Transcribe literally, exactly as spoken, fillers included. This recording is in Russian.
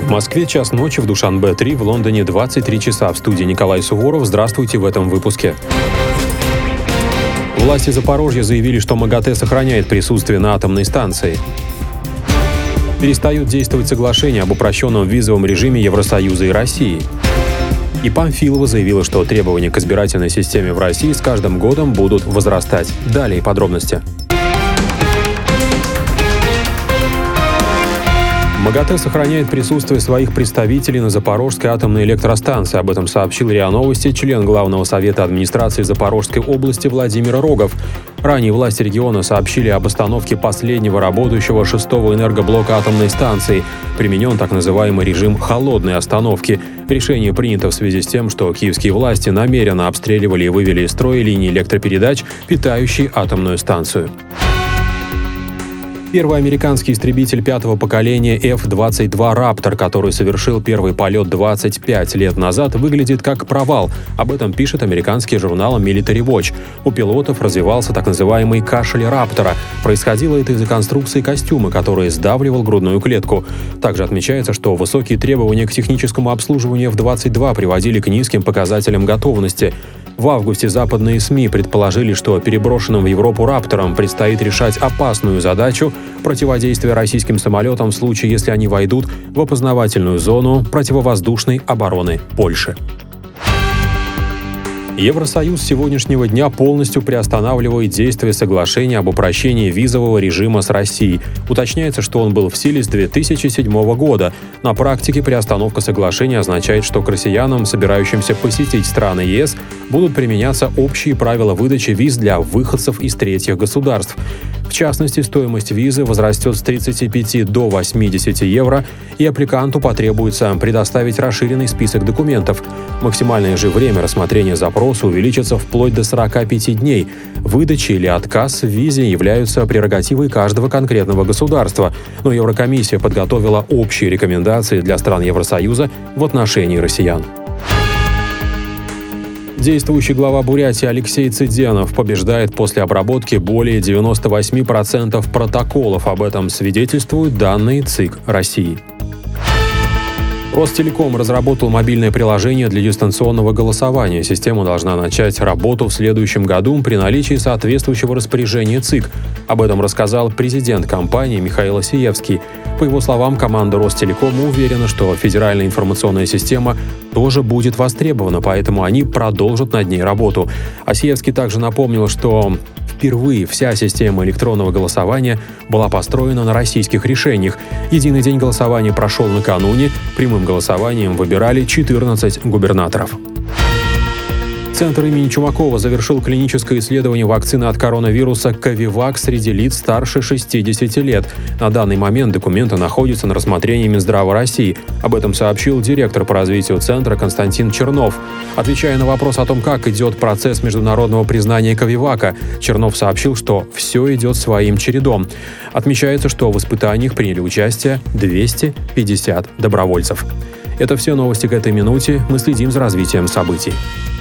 В Москве час ночи, в Душанбе три, в Лондоне двадцать три часа. В студии Николай Суворов. Здравствуйте в этом выпуске. Власти Запорожья заявили, что МАГАТЭ сохраняет присутствие на атомной станции. Перестают действовать соглашения об упрощенном визовом режиме Евросоюза и России. И Памфилова заявила, что требования к избирательной системе в России с каждым годом будут возрастать. Далее подробности. МАГАТЭ сохраняет присутствие своих представителей на Запорожской атомной электростанции. Об этом сообщил РИА Новости член Главного совета администрации Запорожской области Владимир Рогов. Ранее власти региона сообщили об остановке последнего работающего шестого энергоблока атомной станции. Применен так называемый режим холодной остановки. Решение принято в связи с тем, что киевские власти намеренно обстреливали и вывели из строя линии электропередач, питающие атомную станцию. Первый американский истребитель пятого поколения эф двадцать два «Раптор», который совершил первый полет двадцать пять лет назад, выглядит как провал. Об этом пишет американский журнал Military Watch. У пилотов развивался так называемый кашель «Раптора». Происходило это из-за конструкции костюма, который сдавливал грудную клетку. Также отмечается, что высокие требования к техническому обслуживанию эф двадцать два приводили к низким показателям готовности. В августе западные СМИ предположили, что переброшенным в Европу «Рапторам» предстоит решать опасную задачу противодействия российским самолетам в случае, если они войдут в опознавательную зону противовоздушной обороны Польши. Евросоюз с сегодняшнего дня полностью приостанавливает действие соглашения об упрощении визового режима с Россией. Уточняется, что он был в силе с две тысячи седьмого года. На практике приостановка соглашения означает, что к россиянам, собирающимся посетить страны ЕС, будут применяться общие правила выдачи виз для выходцев из третьих государств. В частности, стоимость визы возрастет с тридцати пяти до восьмидесяти евро, и аппликанту потребуется предоставить расширенный список документов. Максимальное же время рассмотрения запроса увеличится вплоть до сорока пяти дней. Выдача или отказ в визе являются прерогативой каждого конкретного государства, но Еврокомиссия подготовила общие рекомендации для стран Евросоюза в отношении россиян. Действующий глава Бурятии Алексей Цыденов побеждает после обработки более девяноста восьми процентов протоколов. Об этом свидетельствуют данные ЦИК России. Ростелеком разработал мобильное приложение для дистанционного голосования. Система должна начать работу в следующем году при наличии соответствующего распоряжения ЦИК. Об этом рассказал президент компании Михаил Осиевский. По его словам, команда Ростелекома уверена, что федеральная информационная система тоже будет востребована, поэтому они продолжат над ней работу. Осиевский также напомнил, что впервые вся система электронного голосования была построена на российских решениях. Единый день голосования прошел накануне. Прямым голосованием выбирали четырнадцать губернаторов. Центр имени Чумакова завершил клиническое исследование вакцины от коронавируса «Ковивак» среди лиц старше шестидесяти лет. На данный момент документы находятся на рассмотрении Минздрава России. Об этом сообщил директор по развитию центра Константин Чернов. Отвечая на вопрос о том, как идет процесс международного признания «Ковивака», Чернов сообщил, что все идет своим чередом. Отмечается, что в испытаниях приняли участие двести пятьдесят добровольцев. Это все новости к этой минуте. Мы следим за развитием событий.